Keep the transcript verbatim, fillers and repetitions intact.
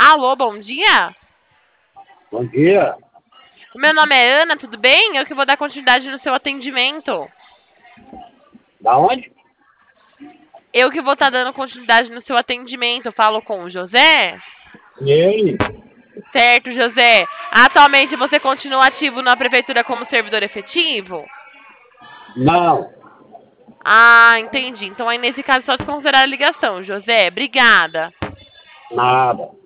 Alô, bom dia? Bom dia. O meu nome é Ana, tudo bem? Eu que vou dar continuidade no seu atendimento. Da onde? Eu que vou estar dando continuidade no seu atendimento. Falo com o José? E ele? Certo, José. Atualmente você continua ativo na prefeitura como servidor efetivo? Não, Ah, entendi. Então aí nesse caso só desconsiderar a ligação, José. Obrigada. nada.